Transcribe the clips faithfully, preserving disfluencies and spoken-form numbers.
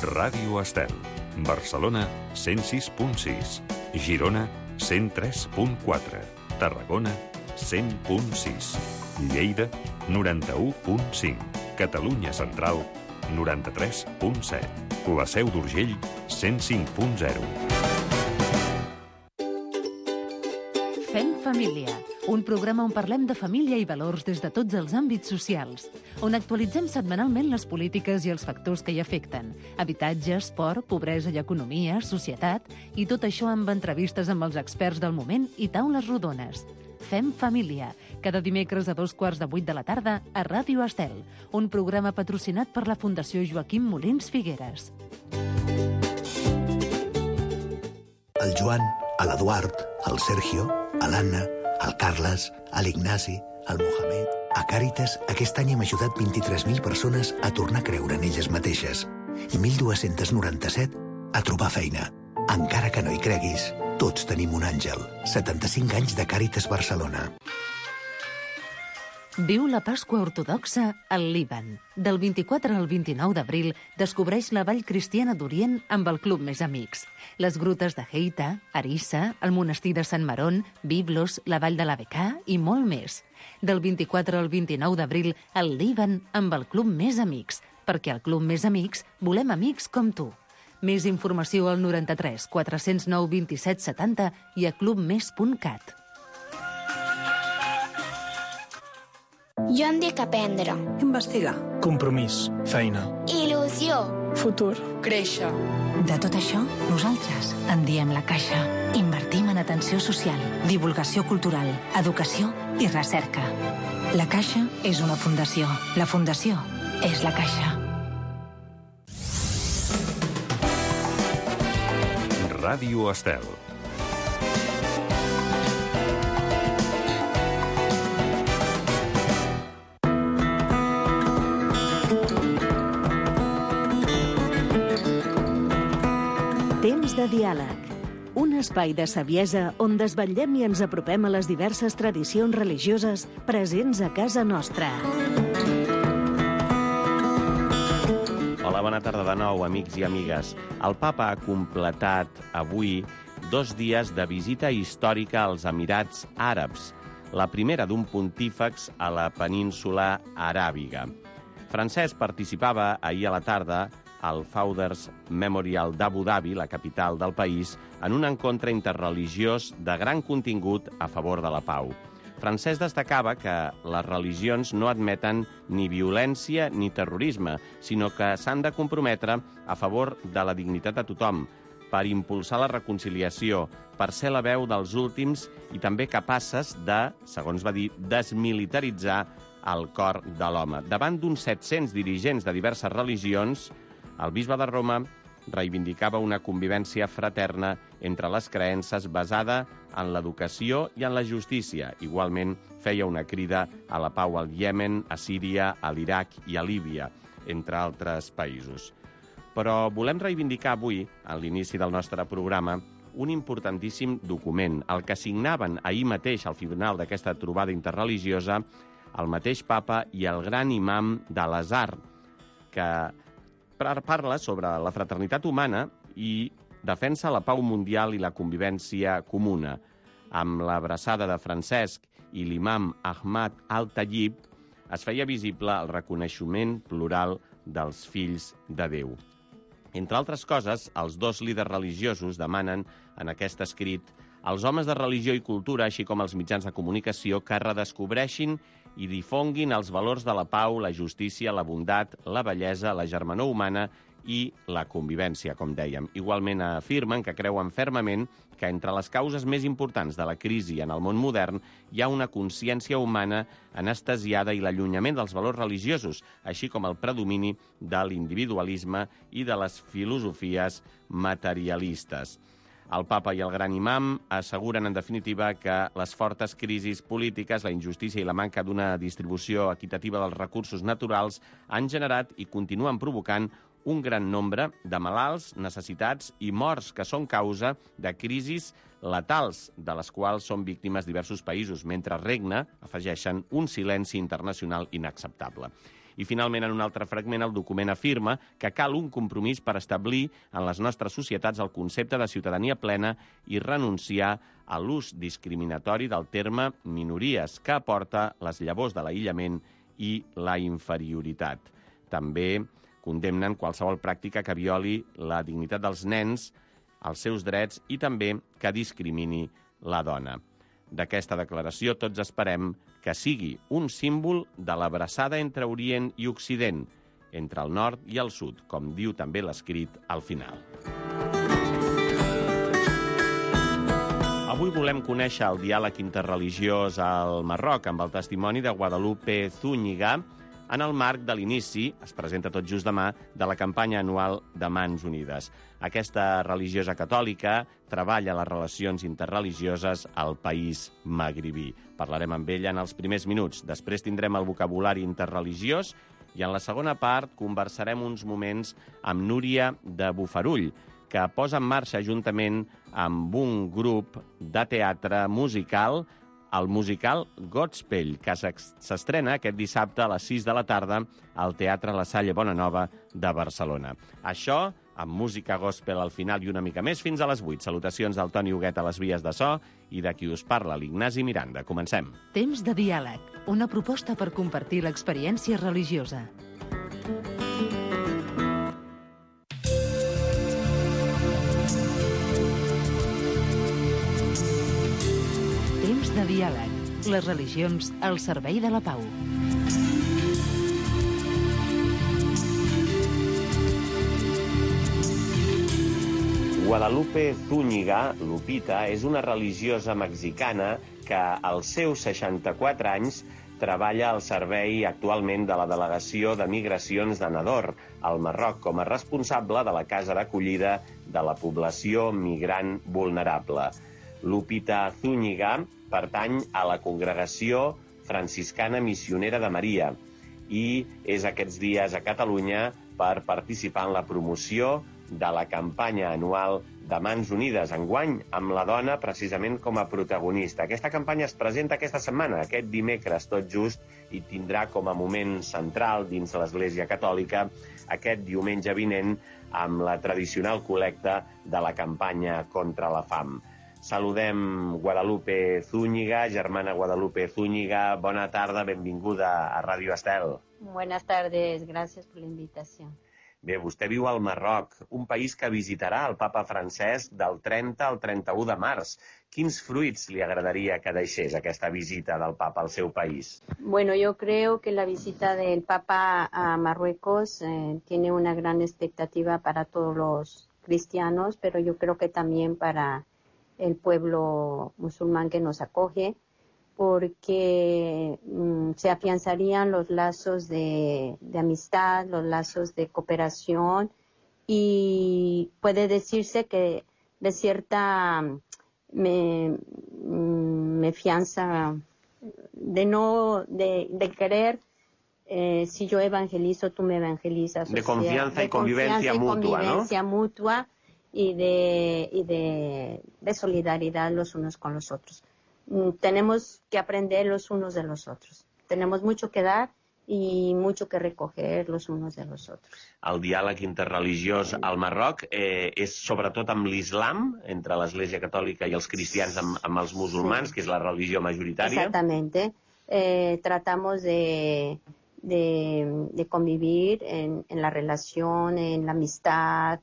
Ràdio Estel. Barcelona, cent sis punt sis. Girona, cent tres punt quatre. Tarragona, cent punt sis. Lleida, noranta-u punt cinc. Catalunya Central, noranta-tres punt set. La Seu d'Urgell, cent cinc punt zero. Fem família, un programa on parlem de família i valors des de tots els àmbits socials, on actualitzem setmanalment les polítiques i els factors que hi afecten, habitatge, esport, pobresa i economia, societat, i tot això amb entrevistes amb els experts del moment i taules rodones. Fem família, cada dimecres a dos quarts de vuit de la tarda a Ràdio Estel, un programa patrocinat per la Fundació Joaquim Molins Figueres. El Joan, l'Eduard, el Sergio, l'Anna, el Carles, l'Ignasi, el Mohamed... A Càritas, aquest any hem ajudat vint-i-tres mil persones a tornar a creure en elles mateixes i mil dos-cents noranta-set a trobar feina. Encara que no hi creguis, tots tenim un àngel. setanta-cinc anys de Càritas Barcelona. Viu la Pasqua Ortodoxa al Líban. Del vint-i-quatre al vint-i-nou d'abril descobreix la Vall Cristiana d'Orient amb el Club Més Amics. Les grutes de Heita, Arissa, el monestir de Sant Marón, Biblos, la Vall de la Becà i molt més. Del vint-i-quatre al vint-i-nou d'abril al Líban amb el Club Més Amics, perquè al Club Més Amics volem amics com tu. Més informació al noranta-tres quatre zero nou vint-i-set setanta i a clubmes punt cat. Jo em dic aprendre. Investigar. Compromís. Feina. Il·lusió. Futur. Créixer. De tot això, nosaltres en diem la Caixa. Invertim en atenció social, divulgació cultural, educació i recerca. La Caixa és una fundació. La fundació és la Caixa. Ràdio Estel. Temps de diàleg. Un espai de saviesa on desvetllem i ens apropem a les diverses tradicions religioses presents a casa nostra. Hola, bona tarda de nou, amics i amigues. El papa ha completat avui dos dies de visita històrica als Emirats Àrabs, la primera d'un pontífex a la península aràbiga. Francesc participava ahir a la tarda al Founders Memorial d'Abu Dhabi, la capital del país, en un encontre interreligiós de gran contingut a favor de la pau. Francesc destacava que les religions no admeten ni violència ni terrorisme, sinó que s'han de comprometre a favor de la dignitat de tothom, per impulsar la reconciliació, per ser la veu dels últims i també capaces de, segons va dir, desmilitaritzar el cor de l'home. Davant d'uns set-cents dirigents de diverses religions, el bisbe de Roma reivindicava una convivència fraterna entre les creences basada en l'educació i en la justícia. Igualment, feia una crida a la pau al Iemen, a Síria, a l'Iraq i a Líbia, entre altres països. Però volem reivindicar avui, a l'inici del nostre programa, un importantíssim document, el que signaven ahir mateix, al final d'aquesta trobada interreligiosa, el mateix papa i el gran imam d'Al-Azhar, que parla sobre la fraternitat humana i defensa la pau mundial i la convivència comuna. Amb l'abraçada de Francesc i l'imam Ahmad al-Tayyib es feia visible el reconeixement plural dels fills de Déu. Entre altres coses, els dos líders religiosos demanen en aquest escrit als homes de religió i cultura, així com als mitjans de comunicació, que redescobreixin i difonguin els valors de la pau, la justícia, la bondat, la bellesa, la germanor humana i la convivència, com dèiem. Igualment afirmen que creuen fermament que entre les causes més importants de la crisi en el món modern hi ha una consciència humana anestesiada i l'allunyament dels valors religiosos, així com el predomini de l'individualisme i de les filosofies materialistes. El papa i el gran imam asseguren, en definitiva, que les fortes crisis polítiques, la injustícia i la manca d'una distribució equitativa dels recursos naturals han generat i continuen provocant un gran nombre de malalts, necessitats i morts que són causa de crisis letals, de les quals són víctimes diversos països, mentre regna, afegeixen, un silenci internacional inacceptable. I finalment, en un altre fragment, el document afirma que cal un compromís per establir en les nostres societats el concepte de ciutadania plena i renunciar a l'ús discriminatori del terme minories, que aporta les llavors de l'aïllament i la inferioritat. També condemnen qualsevol pràctica que violi la dignitat dels nens, els seus drets i també que discrimini la dona. D'aquesta declaració tots esperem que sigui un símbol de l'abraçada entre Orient i Occident, entre el nord i el sud, com diu també l'escrit al final. Avui volem conèixer el diàleg interreligiós al Marroc amb el testimoni de Guadalupe Zúñiga en el marc de l'inici, es presenta tot just demà, de la campanya anual de Mans Unides. Aquesta religiosa catòlica treballa les relacions interreligioses al país magribí. Parlarem amb ella en els primers minuts. Després tindrem el vocabulari interreligiós i en la segona part conversarem uns moments amb Núria de Bofarull, que posa en marxa juntament amb un grup de teatre musical, el musical Godspell, que s'estrena aquest dissabte a les sis de la tarda al Teatre La Salle Bonanova de Barcelona. Això, amb música gospel al final i una mica més, fins a les vuit. Salutacions del Toni Huguet a les vies de so i de qui us parla, l'Ignasi Miranda. Comencem. Temps de diàleg, una proposta per compartir l'experiència religiosa. Temps de diàleg, les religions al servei de la pau. Guadalupe Zúñiga, Lupita, és una religiosa mexicana que als seus seixanta-quatre anys treballa al servei actualment de la Delegació de Migracions de Nador, al Marroc, com a responsable de la casa d'acollida de la població migrant vulnerable. Lupita Zúñiga pertany a la Congregació Franciscana Missionera de Maria i és aquests dies a Catalunya per participar en la promoció de la campanya anual de Mans Unides, enguany amb la dona precisament com a protagonista. Aquesta campanya es presenta aquesta setmana, aquest dimecres tot just, i tindrà com a moment central dins l'Església Catòlica aquest diumenge vinent amb la tradicional col·lecta de la campanya contra la fam. Saludem Guadalupe Zúñiga, germana Guadalupe Zúñiga. Bona tarda, benvinguda a Ràdio Estel. Buenas tardes, gracias por la invitación. Bé, vostè viu al Marroc, un país que visitarà el papa Francesc del trenta al trenta-u de març. Quins fruits li agradaria que deixés aquesta visita del papa al seu país? Bueno, yo creo que la visita del papa a Marruecos eh, tiene una gran expectativa para todos los cristianos, pero yo creo que también para el pueblo musulmán que nos acoge, porque mm, se afianzarían los lazos de, de amistad, los lazos de cooperación, y puede decirse que de cierta me, me fianza de no de, de querer eh, si yo evangelizo, tú me evangelizas. De o sea, confianza de y convivencia confianza mutua, y convivencia ¿no? mutua y de, y de, de solidaridad los unos con los otros. Tenemos que aprender los unos de los otros. Tenemos mucho que dar i mucho que recoger los unos de los otros. El diàleg interreligiós al Marroc eh, és sobretot amb l'islam, entre l'Església Catòlica i els cristians amb, amb els musulmans, sí, que és la religió majoritària. Exactamente. Eh, tratamos de, de, de convivir en, en la relación, en la amistad.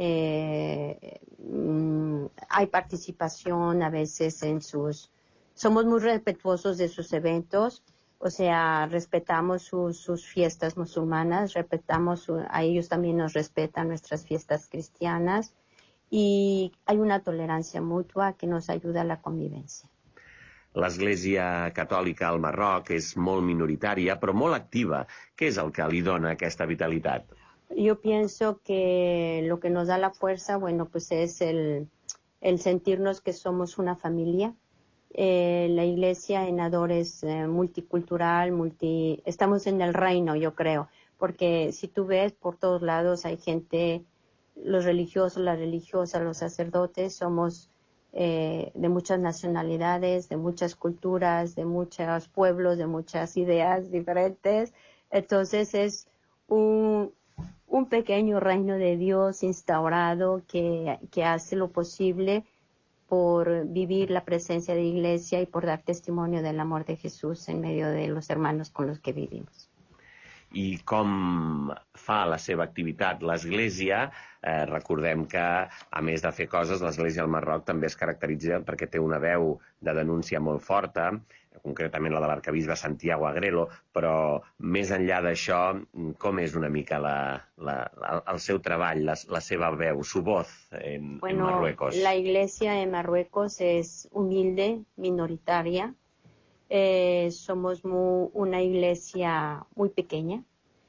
Eh, mm, hay participación a veces en sus... Somos muy respetuosos de sus eventos, o sea, respetamos sus, sus fiestas musulmanas, respetamos su, a ellos también nos respetan nuestras fiestas cristianas, y hay una tolerancia mutua que nos ayuda a la convivencia. L'Església Catòlica al Marroc és molt minoritària, però molt activa. Què és el que li dona aquesta vitalitat? Yo pienso que lo que nos da la fuerza, bueno, pues es el, el sentirnos que somos una familia. Eh, la iglesia en Nador es eh, multicultural, multi... estamos en el reino, yo creo, porque si tú ves por todos lados hay gente, los religiosos, las religiosas, los sacerdotes, somos eh, de muchas nacionalidades, de muchas culturas, de muchos pueblos, de muchas ideas diferentes, Entonces es un, un pequeño reino de Dios instaurado que, que hace lo posible por vivir la presencia de iglesia y por dar testimonio del amor de Jesús en medio de los hermanos con los que vivimos. I com fa la seva activitat l'Església? Eh, recordem que, a més de fer coses, l'Església al Marroc també es caracteritza perquè té una veu de denúncia molt forta, concretament la de l'arquebisbe Santiago Agrelo, però més enllà d'això, com és una mica la, la, la, el seu treball, la, la seva veu, su voz en, bueno, en Marruecos? La iglesia en Marruecos es humilde, minoritaria. Eh, somos muy, una iglesia muy pequeña,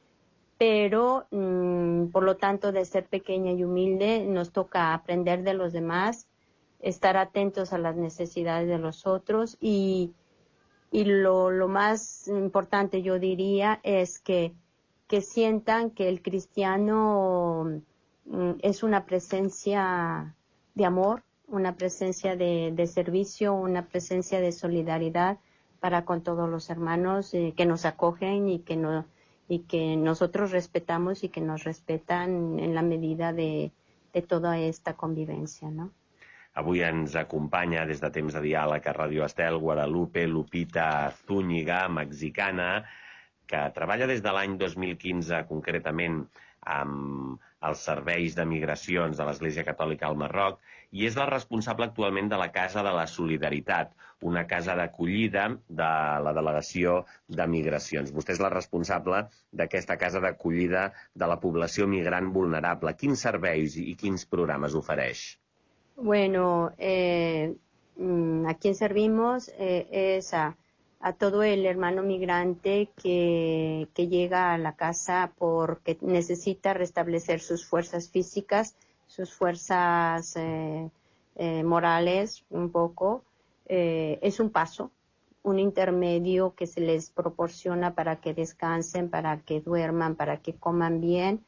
pero mmm, por lo tanto de ser pequeña y humilde nos toca aprender de los demás, estar atentos a las necesidades de los otros y, y lo, lo más importante yo diría es que, que sientan que el cristiano mmm, es una presencia de amor, una presencia de, de servicio, una presencia de solidaridad para con todos los hermanos eh, que nos acogen y que, no, y que nosotros respetamos y que nos respetan en la medida de, de toda esta convivencia, ¿no? Avui ens acompanya des de Temps de Diàleg a Ràdio Estel Guadalupe Lupita Zúñiga, mexicana, que treballa des de l'any dos mil quinze concretament amb els serveis de migracions de l'Església Catòlica al Marroc i és la responsable actualment de la Casa de la Solidaritat, una casa d'acollida de la Delegació de Migracions. Vostè és la responsable d'aquesta casa d'acollida de la població migrant vulnerable. Quins serveis i quins programes ofereix? Bueno, eh, a quien servimos eh, es a, a todo el hermano migrante que, que llega a la casa porque necesita restablecer sus fuerzas físicas, sus fuerzas eh, eh, morales un poco. Eh, es un paso, un intermedio que se les proporciona para que descansen, para que duerman, para que coman bien,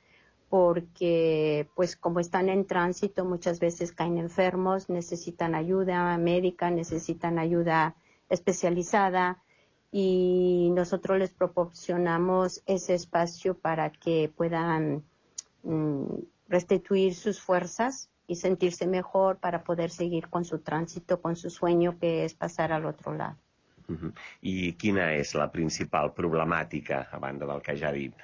porque pues como están en tránsito muchas veces caen enfermos, necesitan ayuda médica, necesitan ayuda especializada y nosotros les proporcionamos ese espacio para que puedan mm, restituir sus fuerzas y sentirse mejor para poder seguir con su tránsito, con su sueño que es pasar al otro lado. Uh-huh. I quina és la principal problemàtica, a banda del que ja ha dit?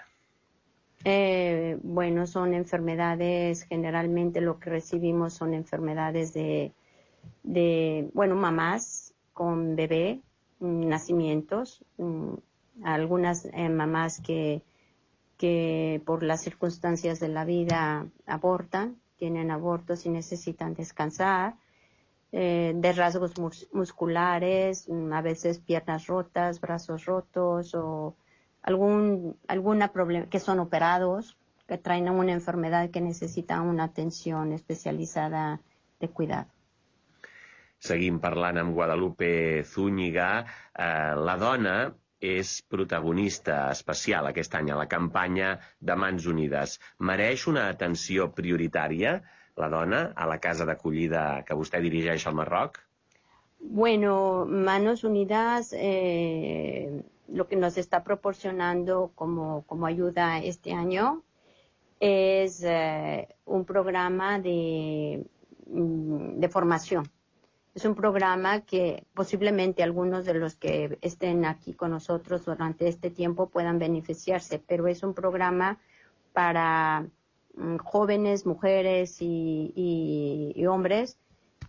Eh, bueno, son enfermedades, generalmente lo que recibimos son enfermedades de, de bueno, mamás con bebé, nacimientos, algunas eh, mamás que, que por las circunstancias de la vida abortan, tienen abortos y necesitan descansar, eh, de rasgos mus musculares, a veces piernas rotas, brazos rotos o algún alguna problema que son operados, que traen una enfermedad que necesita una atención especializada de cuidado. Seguim parlant amb Guadalupe Zúñiga. Eh, la dona és protagonista especial aquest any a la campanya de Mans Unides. Mereix una atenció prioritària la dona a la casa d'acollida que vostè dirigeix al Marroc? Bueno, Manos Unidas eh, lo que nos está proporcionando como, como ayuda este año es eh, un programa de, de formación. Es un programa que posiblemente algunos de los que estén aquí con nosotros durante este tiempo puedan beneficiarse, pero es un programa para um, jóvenes, mujeres y, y, y hombres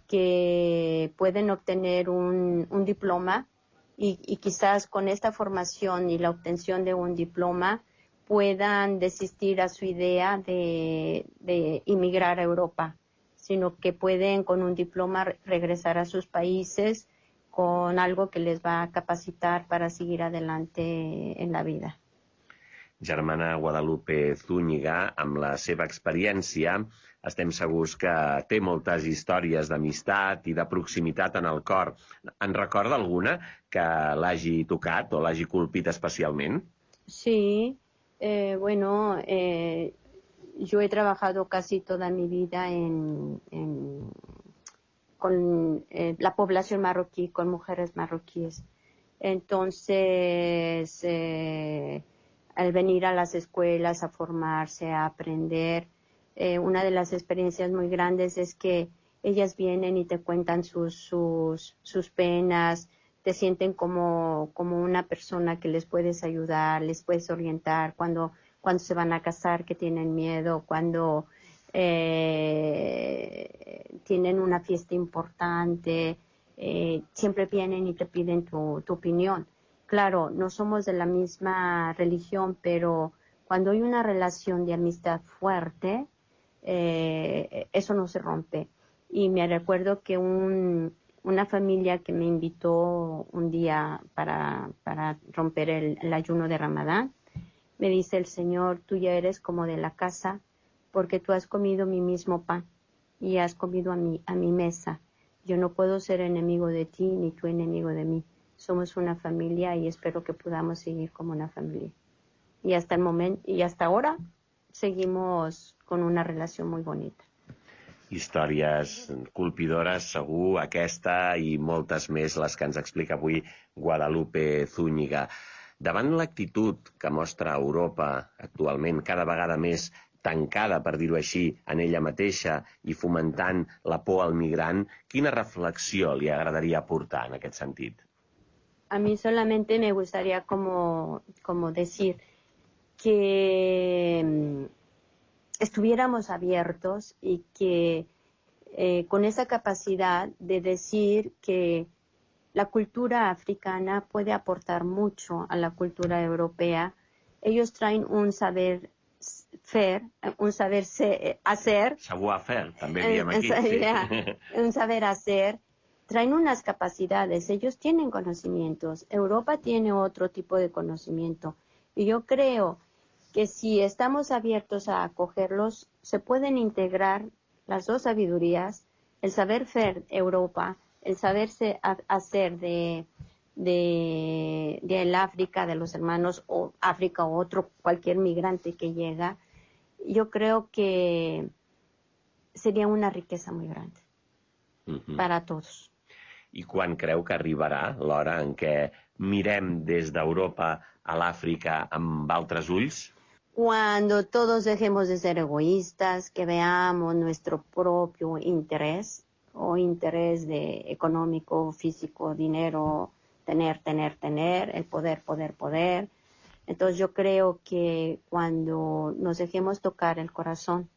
que pueden obtener un, un diploma y, y quizás con esta formación y la obtención de un diploma puedan desistir a su idea de, de emigrar a Europa, sino que pueden con un diploma regresar a sus países con algo que les va a capacitar para seguir adelante en la vida. Germana Guadalupe Zúñiga, amb la seva experiència, estem segurs que té moltes històries d'amistat i de proximitat en el cor. En recorda alguna que l'hagi tocat o l'hagi colpit especialment? Sí, eh, bueno... Eh, Yo he trabajado casi toda mi vida en, en, con eh, la población marroquí, con mujeres marroquíes. Entonces, eh, al venir a las escuelas a formarse, a aprender. Eh, una de las experiencias muy grandes es que ellas vienen y te cuentan sus, sus, sus penas, te sienten como, como una persona que les puedes ayudar, les puedes orientar cuando, cuando se van a casar, que tienen miedo, cuando eh, tienen una fiesta importante, eh, siempre vienen y te piden tu, tu opinión. Claro, no somos de la misma religión, pero cuando hay una relación de amistad fuerte, eh, eso no se rompe. Y me recuerdo que un, una familia que me invitó un día para, para romper el, el ayuno de Ramadán, me dice el Señor, tú ya eres como de la casa, porque tú has comido mi mismo pan y has comido a mi, a mi mesa. Yo no puedo ser enemigo de ti ni tú enemigo de mí. Somos una familia y espero que podamos seguir como una familia. Y hasta el momento, y hasta ahora seguimos con una relación muy bonita. Històries colpidores, segur, aquesta i moltes més les que ens explica avui Guadalupe Zúñiga. Davant l'actitud que mostra Europa actualment cada vegada més tancada, per dir-ho així, en ella mateixa i fomentant la por al migrant, quina reflexió li agradaria aportar en aquest sentit? A mí solamente me gustaría como, como decir que estuviéramos abiertos y que eh, con esa capacidad de decir que la cultura africana puede aportar mucho a la cultura europea. Ellos traen un saber fer, un saber se, hacer. Savoir-faire, també diem aquí. Sí. Un saber hacer. Traen unas capacidades, ellos tienen conocimientos. Europa tiene otro tipo de conocimiento. Y yo creo que si estamos abiertos a acogerlos, se pueden integrar las dos sabidurías, el saber hacer Europa, el saberse hacer de, de, de el África, de los hermanos, o África o otro, cualquier migrante que llega. Yo creo que sería una riqueza muy grande uh-huh. para todos. I quan creu que arribarà l'hora en què mirem des d'Europa a l'Àfrica amb altres ulls? Cuando todos dejemos de ser egoístas, que veamos nuestro propio interés o interés de económico, físico, dinero, tener, tener, tener, el poder, poder, poder. Entonces yo creo que cuando nos dejemos tocar el corazón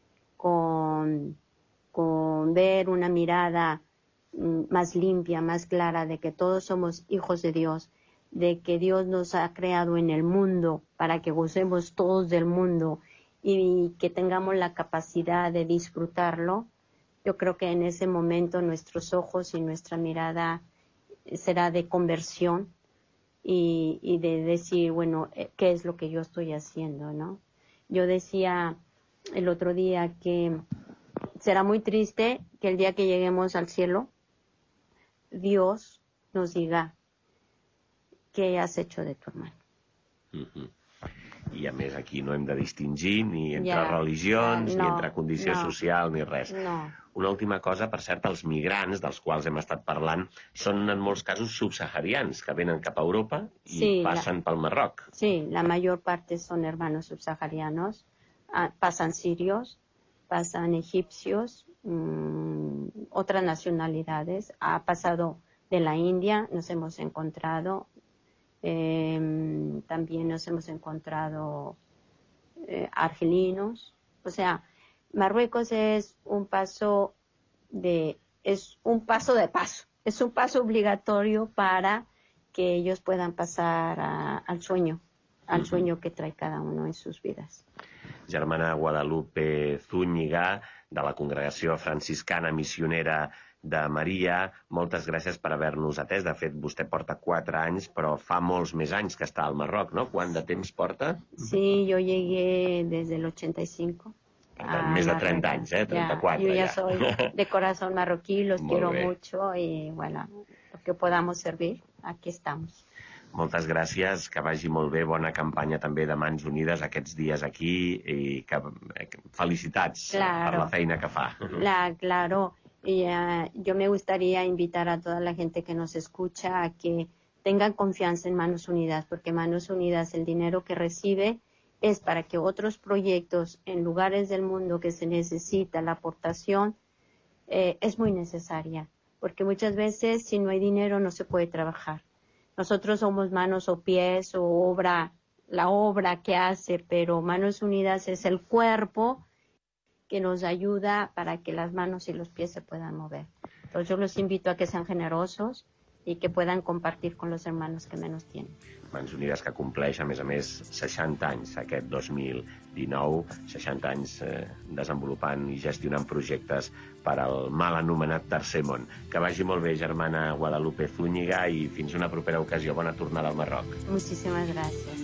con, con ver una mirada más limpia, más clara de que todos somos hijos de Dios, de que Dios nos ha creado en el mundo para que gocemos todos del mundo y que tengamos la capacidad de disfrutarlo, yo creo que en ese momento nuestros ojos y nuestra mirada será de conversión y, y de decir, bueno, ¿qué es lo que yo estoy haciendo, no? Yo decía el otro día que será muy triste que el día que lleguemos al cielo, Dios nos diga, què has hecho de tu hermano? Uh-huh. I a més aquí no hem de distingir ni entre ja, religions, ja, no, ni entre condició no, social, ni res. No. Una última cosa, per cert, els migrants dels quals hem estat parlant són en molts casos subsaharians que venen cap a Europa i sí, passen la, pel Marroc. Sí, la mayor parte son hermanos subsaharianos, ah, pasan sirios, pasan egipcios, mmm, otras nacionalidades, ha pasado de la India, nos hemos encontrado. Eh, también nos hemos encontrado eh, argelinos, o sea, Marruecos es un paso de es un paso de paso, es un paso obligatorio para que ellos puedan pasar a, al sueño, al uh-huh. sueño que trae cada uno en sus vidas. Germana Guadalupe Zúñiga, de la Congregació Franciscana Missionera de Maria, moltes gràcies per haver-nos atès. De fet, vostè porta quatre anys, però fa molts més anys que està al Marroc, no? Quant de temps porta? Sí, yo llegué desde el ochenta y cinco. Per tant, més de trenta anys, eh? trenta-quatre, ya, yo ya. ja. soy de corazón marroquí, los Molt quiero bé. mucho y, bueno, lo que podamos servir, aquí estamos. Moltes gràcies, que vagi molt bé, bona campanya també de Mans Unides aquests dies aquí i que, felicitats claro. per la feina que fa. La, claro, y, uh, yo me gustaría invitar a toda la gente que nos escucha a que tengan confianza en Manos Unidas, porque Manos Unidas, el dinero que recibe es para que otros proyectos en lugares del mundo que se necesita la aportación, eh, es muy necesaria, porque muchas veces si no hay dinero no se puede trabajar. Nosotros somos manos o pies o obra, la obra que hace, pero Manos Unidas es el cuerpo que nos ayuda para que las manos y los pies se puedan mover. Entonces yo los invito a que sean generosos i que puedan compartir con los hermanos que menos tienen. Mans Unides que compleix, a més a més, seixanta anys aquest dos mil dinou, seixanta anys eh, desenvolupant i gestionant projectes per al mal anomenat Tercer Món. Que vagi molt bé, germana Guadalupe Zúñiga, i fins una propera ocasió. Bona tornada al Marroc. Muchísimas gracias.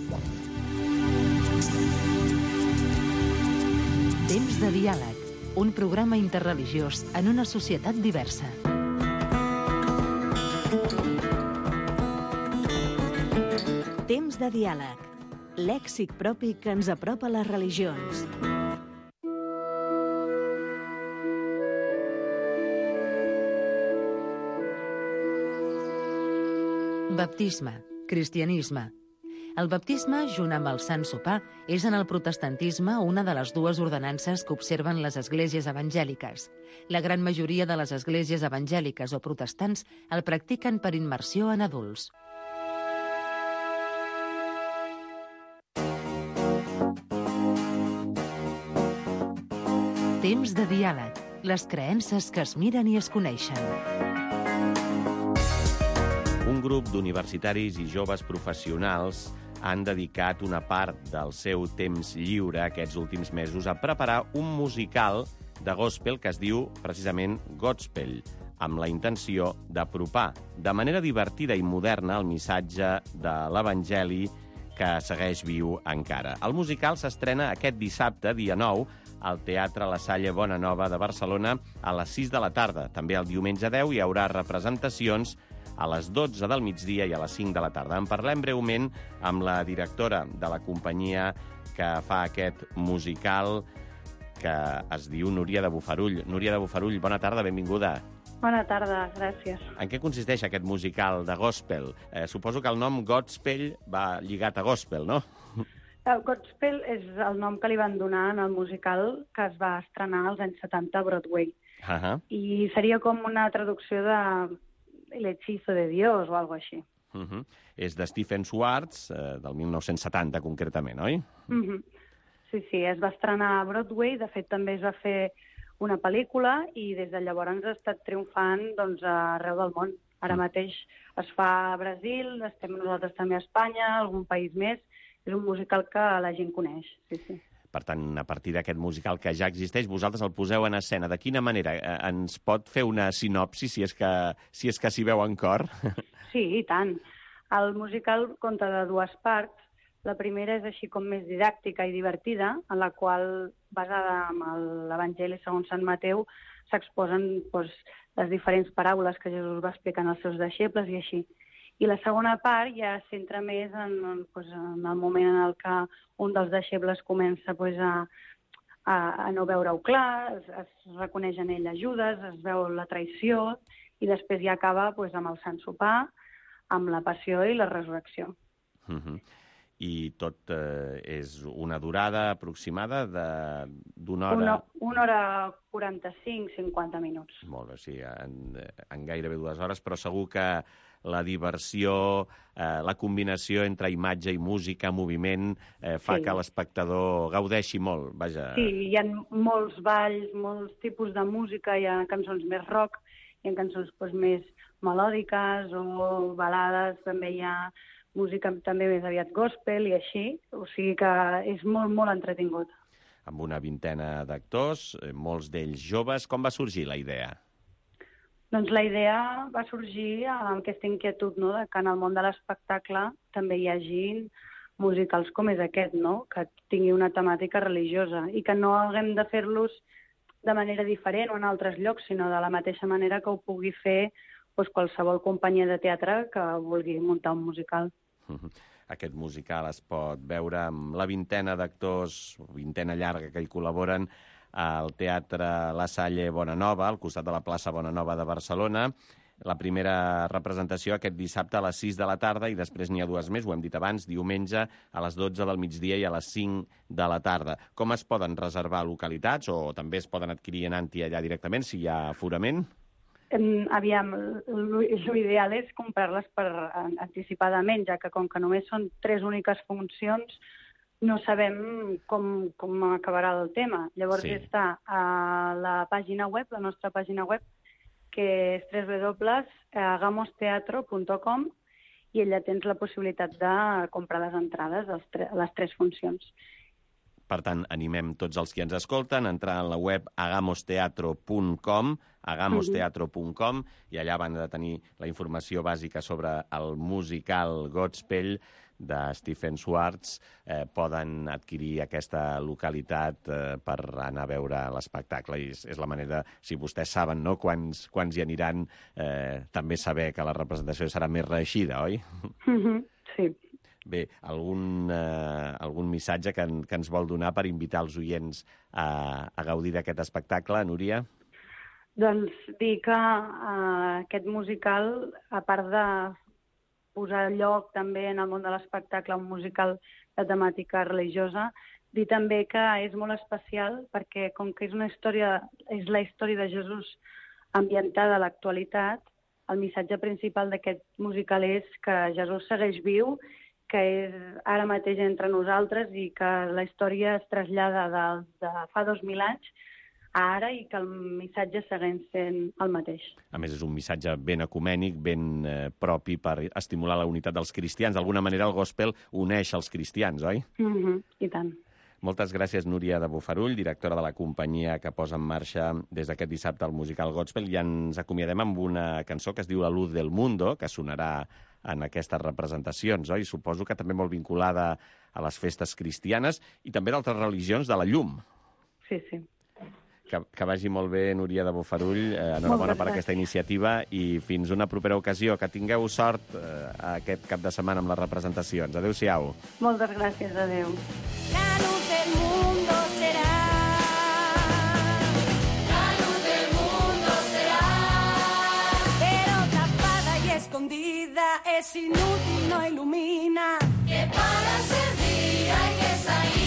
Temps de diàleg, un programa interreligiós en una societat diversa. Temps de diàleg, lèxic propi que ens apropa a les religions. Baptisme, cristianisme. El baptisme, junt amb el Sant Sopar, és en el protestantisme una de les dues ordenances que observen les esglésies evangèliques. La gran majoria de les esglésies evangèliques o protestants el practiquen per immersió en adults. Temps de diàleg, les creences que es miren i es coneixen. Un grup d'universitaris i joves professionals han dedicat una part del seu temps lliure aquests últims mesos a preparar un musical de gospel que es diu precisament Godspell, amb la intenció d'apropar de manera divertida i moderna el missatge de l'Evangeli que segueix viu encara. El musical s'estrena aquest dissabte, dia nou, al Teatre La Salle Bonanova de Barcelona a les sis de la tarda. També el diumenge deu hi haurà representacions a les dotze del migdia i a les cinc de la tarda. En parlem breument amb la directora de la companyia que fa aquest musical, que es diu Núria de Bofarull. Núria de Bofarull, bona tarda, benvinguda. Bona tarda, gràcies. En què consisteix aquest musical de gospel? Eh, suposo que el nom Godspell va lligat a gospel, no? El Godspell és el nom que li van donar en el musical que es va estrenar als anys setanta a Broadway. Uh -huh. I seria com una traducció de El hechizo de Dios o algo així. Uh -huh. És de Stephen Schwartz, eh, del mil nou-cents setanta concretament, oi? Uh -huh. Sí, sí, es va estrenar a Broadway, de fet també es va fer una pel·lícula i des de llavors ha estat triomfant doncs, arreu del món. Ara mateix es fa a Brasil, estem nosaltres també a Espanya, algun país més. És un musical que la gent coneix, sí, sí. Per tant, a partir d'aquest musical que ja existeix, vosaltres el poseu en escena. De quina manera? Ens pot fer una sinopsi, si és que si és que s'hi veu en cor? Sí, i tant. El musical conta de dues parts. La primera és així com més didàctica i divertida, en la qual, basada en l'Evangeli segons Sant Mateu, s'exposen doncs, les diferents paraules que Jesús va explicar als seus deixebles i així. I la segona part ja es centra més en, pues, en el moment en el que un dels deixebles comença pues, a, a, a no veure-ho clar, es, es reconeix en ell Judes, es veu la traïció i després ja acaba pues, amb el Sant Sopar, amb la passió i la resurrecció. Uh-huh. I tot eh, és una durada aproximada d'una hora... Una, una hora quaranta-cinc cinquanta minuts. Molt bé, sí, en, en gairebé dues hores, però segur que la diversió, eh, la combinació entre imatge i música, moviment, eh, fa sí. que l'espectador gaudeixi molt, vaja. Sí, hi ha molts balls, molts tipus de música, hi ha cançons més rock, hi ha cançons doncs, més melòdiques o balades, també hi ha música també més aviat gospel i així, o sigui que és molt, molt entretingut. Amb una vintena d'actors, molts d'ells joves, com va sorgir la idea? Doncs la idea va sorgir amb aquesta inquietud, no?, de que en el món de l'espectacle també hi hagi musicals com és aquest, no?, que tingui una temàtica religiosa i que no haguem de fer-los de manera diferent o en altres llocs, sinó de la mateixa manera que ho pugui fer doncs, qualsevol companyia de teatre que vulgui muntar un musical. Aquest musical es pot veure amb la vintena d'actors, vintena llarga que hi col·laboren, al Teatre La Salle Bonanova, al costat de la plaça Bonanova de Barcelona, la primera representació aquest dissabte a les sis de la tarda i després n'hi ha dues més, ho hem dit abans, diumenge a les dotze del migdia i a les cinc de la tarda. Com es poden reservar localitats o també es poden adquirir anant-hi allà directament si hi ha aforament? Aviam, l'ideal és comprar-les per anticipadament, ja que com que només són tres úniques funcions, no sabem com, com acabarà el tema. Llavors sí. Està a la pàgina web, la nostra pàgina web, que és doble u doble u doble u punt agamos teatro punt com i allà tens la possibilitat de comprar les entrades a les tres funcions. Per tant, animem tots els que ens escolten a entrar en la web agamos teatro punt com, agamos teatro punt com, i allà van de tenir la informació bàsica sobre el musical Godspell de Stephen Schwartz. Eh, poden adquirir aquesta localitat eh, per anar a veure l'espectacle. I és, és la manera, si vostès saben, no?, quants, quants hi aniran, eh, també saber que la representació serà més reeixida, oi? Mm-hmm, sí. Bé, algun, eh, algun missatge que, en, que ens vol donar per invitar els oients a, a gaudir d'aquest espectacle, Núria? Doncs dir que eh, aquest musical, a part de posar lloc també en el món de l'espectacle un musical de temàtica religiosa, dir també que és molt especial perquè com que és una història, és la història de Jesús ambientada a l'actualitat, el missatge principal d'aquest musical és que Jesús segueix viu, que és ara mateix entre nosaltres i que la història es trasllada de, de fa dos mil anys a ara i que el missatge segueix sent el mateix. A més, és un missatge ben ecumènic, ben eh, propi per estimular la unitat dels cristians. D'alguna manera, el gospel uneix els cristians, oi? Mm-hmm, i tant. Moltes gràcies, Núria de Bofarull, directora de la companyia que posa en marxa des d'aquest dissabte el musical Godspell. I ens acomiadem amb una cançó que es diu La luz del mundo, que sonarà en aquestes representacions, oi? Suposo que també molt vinculada a les festes cristianes i també d'altres religions de la llum. Sí, sí. Que, que vagi molt bé, Núria de Bofarull. Eh, enhorabona per aquesta iniciativa i fins una propera ocasió. Que tingueu sort eh, aquest cap de setmana amb les representacions. Adéu-siau. Moltes gràcies, adéu. La luz del mundo será, la luz del mundo será, pero tapada y escondida es inútil, no ilumina, que para servir hay que salir.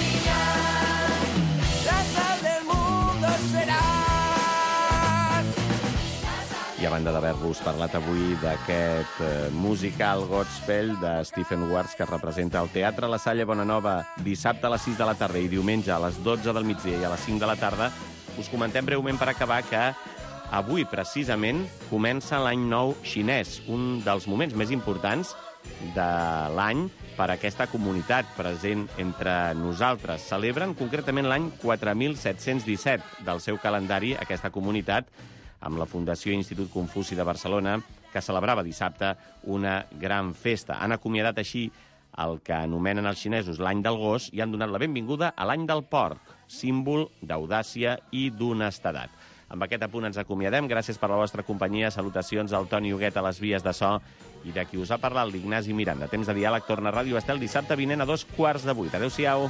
I a banda d'haver-vos parlat avui d'aquest eh, musical Godspell de Stephen Schwartz que representa el Teatre La Salle Bonanova dissabte a les sis de la tarda i diumenge a les dotze del migdia i a les cinc de la tarda, us comentem breument per acabar que avui, precisament, comença l'any nou xinès, un dels moments més importants de l'any per a aquesta comunitat present entre nosaltres. Celebren concretament l'any quatre mil set-cents disset del seu calendari, aquesta comunitat, amb la Fundació Institut Confuci de Barcelona, que celebrava dissabte una gran festa. Han acomiadat així el que anomenen els xinesos l'any del gos i han donat la benvinguda a l'any del porc, símbol d'audàcia i d'honestedat. Amb aquest apunt ens acomiadem. Gràcies per la vostra companyia. Salutacions al Toni Huguet a les vies de so i de qui us ha parlat l'Ignasi Miranda. Temps de diàleg torna a Ràdio Estel dissabte vinent a dos quarts de vuit. Adéu-siau.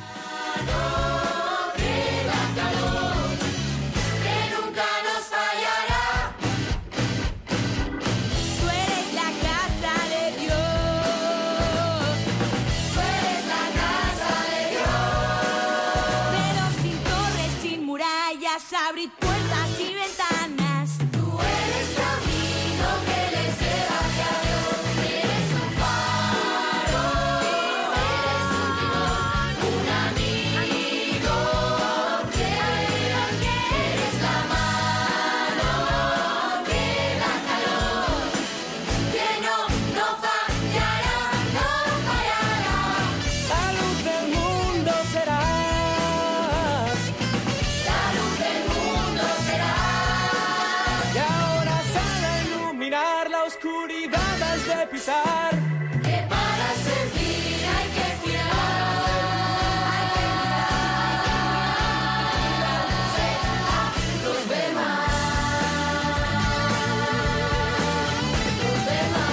Abrir puertas y ventanas. Tú eres camino que les lleva hacia Dios. Eres un faro, eres un timón, un amigo fiel. Eres la mano que da calor, que no, no fallará, no fallará. La luz del mundo será. La oscuridad has de pisar, que para servir hay que cuidar, hay que cuidar, será los demás, los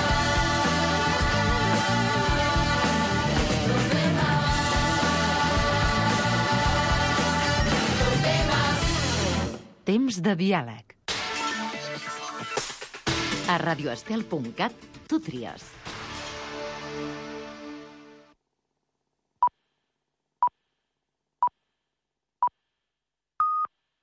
demás, los demás, los demás. Temps de diàleg. A radioestel punt cat tu tries.